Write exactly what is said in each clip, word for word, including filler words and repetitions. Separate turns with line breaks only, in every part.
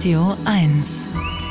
Radio eins.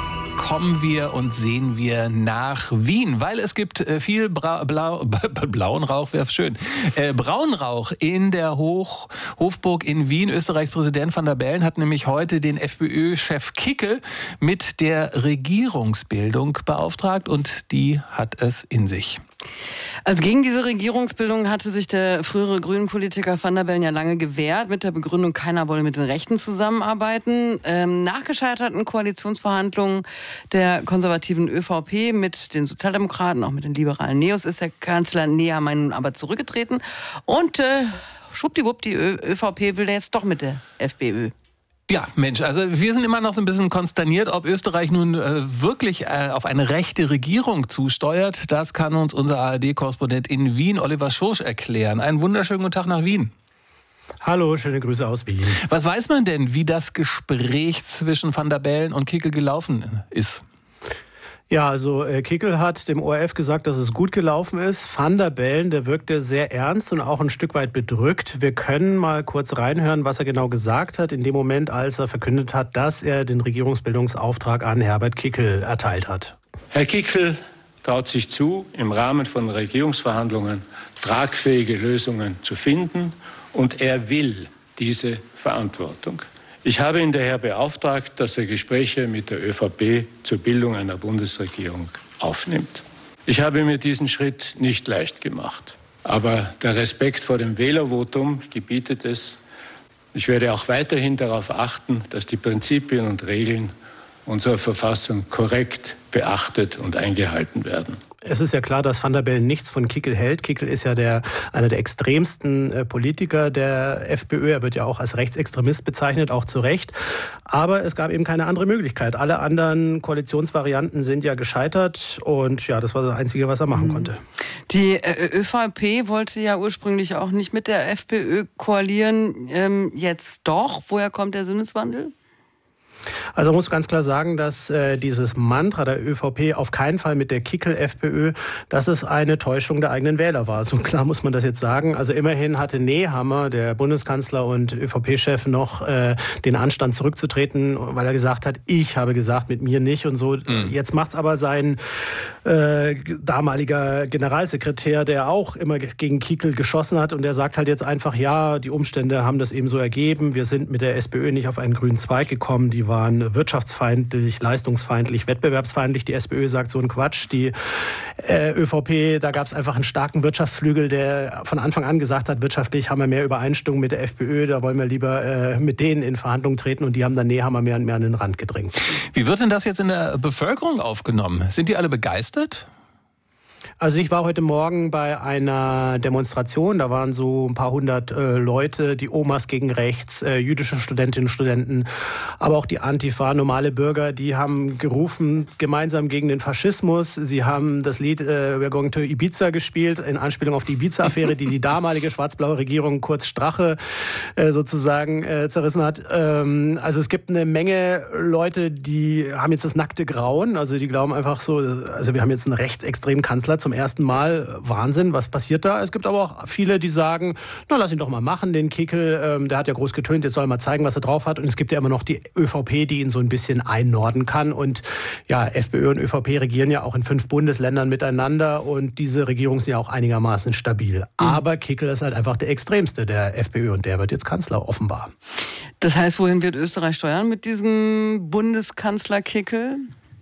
Kommen wir und sehen wir nach Wien, weil es gibt viel Bra- Blau- blauen Rauch, wäre schön, äh, Braunrauch in der Hoch- Hofburg in Wien. Österreichs Präsident Van der Bellen hat nämlich heute den FPÖ-Chef Kickl mit der Regierungsbildung beauftragt und die hat es in sich.
Also gegen diese Regierungsbildung hatte sich der frühere Grünen-Politiker Van der Bellen ja lange gewehrt, mit der Begründung, keiner wolle mit den Rechten zusammenarbeiten. Ähm, nach gescheiterten Koalitionsverhandlungen der konservativen ÖVP mit den Sozialdemokraten, auch mit den liberalen Neos, ist der Kanzler Nehammer nun aber zurückgetreten. Und äh, schwuppdiwupp, die Ö- ÖVP will jetzt doch mit der FPÖ.
Ja, Mensch, also wir sind immer noch so ein bisschen konsterniert, ob Österreich nun äh, wirklich äh, auf eine rechte Regierung zusteuert. Das kann uns unser A R D-Korrespondent in Wien, Oliver Schorsch, erklären. Einen wunderschönen guten Tag nach Wien.
Hallo, schöne Grüße aus Wien.
Was weiß man denn, wie das Gespräch zwischen Van der Bellen und Kickl gelaufen ist?
Ja, also äh, Kickl hat dem O R F gesagt, dass es gut gelaufen ist. Van der Bellen, der wirkte sehr ernst und auch ein Stück weit bedrückt. Wir können mal kurz reinhören, was er genau gesagt hat, in dem Moment, als er verkündet hat, dass er den Regierungsbildungsauftrag an Herbert Kickl erteilt hat.
Herr Kickl traut sich zu, im Rahmen von Regierungsverhandlungen tragfähige Lösungen zu finden und er will diese Verantwortung. Ich habe ihn daher beauftragt, dass er Gespräche mit der ÖVP zur Bildung einer Bundesregierung aufnimmt. Ich habe mir diesen Schritt nicht leicht gemacht. Aber der Respekt vor dem Wählervotum gebietet es. Ich werde auch weiterhin darauf achten, dass die Prinzipien und Regeln unserer Verfassung korrekt beachtet und eingehalten werden.
Es ist ja klar, dass Van der Bellen nichts von Kickl hält. Kickl ist ja der, einer der extremsten äh, Politiker der FPÖ. Er wird ja auch als Rechtsextremist bezeichnet, auch zu Recht. Aber es gab eben keine andere Möglichkeit. Alle anderen Koalitionsvarianten sind ja gescheitert. Und ja, das war das Einzige, was er machen mhm. konnte.
Die äh, ÖVP wollte ja ursprünglich auch nicht mit der FPÖ koalieren. Ähm, jetzt doch. Woher kommt der Sinneswandel?
Also man muss ganz klar sagen, dass äh, dieses Mantra der ÖVP auf keinen Fall mit der Kickl-FPÖ, dass es eine Täuschung der eigenen Wähler war. So klar muss man das jetzt sagen. Also immerhin hatte Nehammer, der Bundeskanzler und ÖVP-Chef, noch äh, den Anstand zurückzutreten, weil er gesagt hat, ich habe gesagt, mit mir nicht und so. Mhm. Jetzt macht's aber sein äh, damaliger Generalsekretär, der auch immer gegen Kickl geschossen hat und der sagt halt jetzt einfach, ja, die Umstände haben das eben so ergeben. Wir sind mit der SPÖ nicht auf einen grünen Zweig gekommen. Die waren wirtschaftsfeindlich, leistungsfeindlich, wettbewerbsfeindlich. Die SPÖ sagt so einen Quatsch. Die äh, ÖVP, da gab es einfach einen starken Wirtschaftsflügel, der von Anfang an gesagt hat, wirtschaftlich haben wir mehr Übereinstimmung mit der FPÖ, da wollen wir lieber äh, mit denen in Verhandlungen treten und die haben dann Nehammer mehr und mehr an den Rand gedrängt.
Wie wird denn das jetzt in der Bevölkerung aufgenommen? Sind die alle begeistert?
Also ich war heute Morgen bei einer Demonstration, da waren so ein paar hundert äh, Leute, die Omas gegen rechts, äh, jüdische Studentinnen und Studenten, aber auch die Antifa, normale Bürger, die haben gerufen, gemeinsam gegen den Faschismus. Sie haben das Lied äh, We're Going to Ibiza gespielt, in Anspielung auf die Ibiza-Affäre, die die damalige schwarz-blaue Regierung kurz Strache äh, sozusagen äh, zerrissen hat. Ähm, also es gibt eine Menge Leute, die haben jetzt das nackte Grauen, also die glauben einfach so, also wir haben jetzt einen rechtsextremen Kanzler zum ersten Mal. Wahnsinn, was passiert da? Es gibt aber auch viele, die sagen, na, lass ihn doch mal machen, den Kickl, ähm, der hat ja groß getönt, jetzt soll er mal zeigen, was er drauf hat. Und es gibt ja immer noch die ÖVP, die ihn so ein bisschen einnorden kann. Und ja, FPÖ und ÖVP regieren ja auch in fünf Bundesländern miteinander und diese Regierungen sind ja auch einigermaßen stabil. Mhm. Aber Kickl ist halt einfach der Extremste der FPÖ und der wird jetzt Kanzler, offenbar.
Das heißt, wohin wird Österreich steuern mit diesem Bundeskanzler Kickl?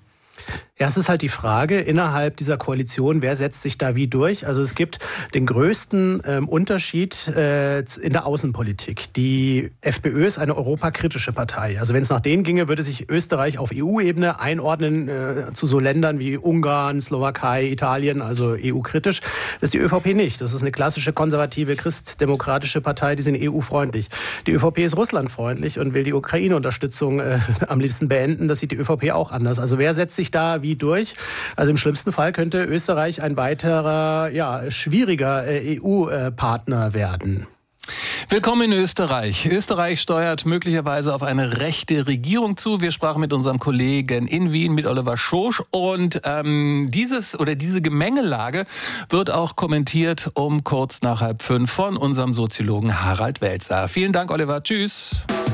Ja, es ist halt die Frage innerhalb dieser Koalition, wer setzt sich da wie durch? Also es gibt den größten ähm, Unterschied äh, in der Außenpolitik. Die FPÖ ist eine europakritische Partei. Also wenn es nach denen ginge, würde sich Österreich auf E U-Ebene einordnen äh, zu so Ländern wie Ungarn, Slowakei, Italien, also E U-kritisch. Das ist die ÖVP nicht. Das ist eine klassische konservative, christdemokratische Partei, die sind E U-freundlich. Die ÖVP ist russlandfreundlich und will die Ukraine-Unterstützung äh, am liebsten beenden. Das sieht die ÖVP auch anders. Also wer setzt sich da wie durch? Also im schlimmsten Fall könnte Österreich ein weiterer, ja, schwieriger äh, E U-Partner werden.
Willkommen in Österreich. Österreich steuert möglicherweise auf eine rechte Regierung zu. Wir sprachen mit unserem Kollegen in Wien, mit Oliver Schorsch. Und ähm, dieses oder diese Gemengelage wird auch kommentiert um kurz nach halb fünf von unserem Soziologen Harald Welzer. Vielen Dank, Oliver. Tschüss.